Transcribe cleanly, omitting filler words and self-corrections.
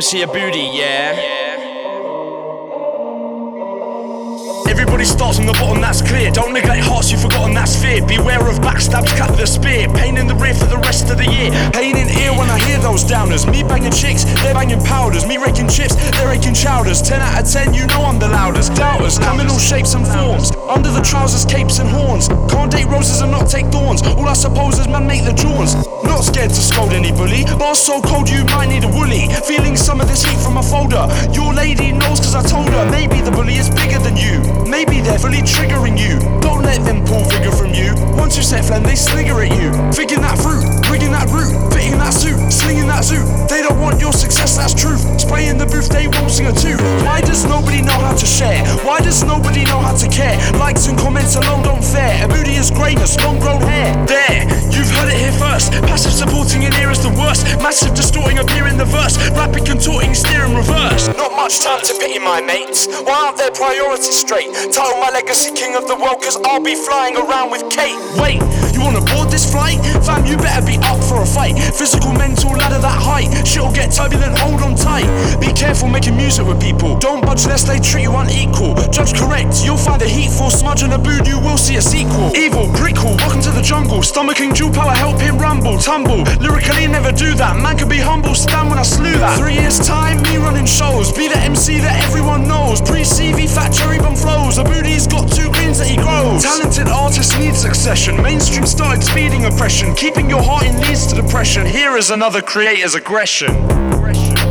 MC a booty, yeah. Everybody starts from the bottom, that's clear. Don't neglect hearts you've forgotten, that's fear. Beware of backstabs, cut with a spear. Pain in the rear for the rest of the year. Pain in ear when I hear those downers. Me banging chicks, they're banging powders. Me raking chips, they're raking chowders. 10 out of 10, you know I'm the loudest. Doubters come in all shapes and forms. Under the trousers, capes and horns. Can't date roses and not take thorns. All I suppose is man make the jawns. Not scared to scold any bully. Bars so cold you might need a woolly. Feeling some of this heat from a folder. Your lady knows cause I told her. Maybe the bully is bigger than you. Maybe they're fully triggering you. Don't let them pull figure from you. Once you set flame, they snigger at you. Figging that fruit, rigging that root, fitting that suit, slinging that zoot. They don't want your success, that's truth. Spraying the booth, they won't sing a toot. Why does nobody know how to share? Why does nobody know how to care? Likes and comments alone don't fare. A booty is greatness, long grown hair. There, you've heard it here first. Passive supporting in ear is the worst. Massive distorting appear in the verse. Rapid contorting, steering reverse. Not much time to pity my mates. Why aren't their priorities straight? Title my legacy king of the world cause I'll be flying around with Kate. Wait, you wanna board this flight? Fam, you better be up for a fight. Physical, mental, ladder that height. Shit'll get turbulent, hold on tight. Be careful making music with people. Don't budge lest they treat you unequal. Judge correct, you'll find a heatful smudge and a boot, you will see a sequel. Evil, prickle, welcome to the jungle. Stomaching dual power, help him rumble, tumble. Lyrically never do that, man can be humble, stand when I slew that. 3 years time, me running shows. Be the MC that everyone knows. Pre-CV, fat cherry bomb flows. A booty's got 2 greens that he grows. Talented artists need succession. Mainstream started speeding oppression. Keeping your heart in leads to depression. Here is another creator's aggression.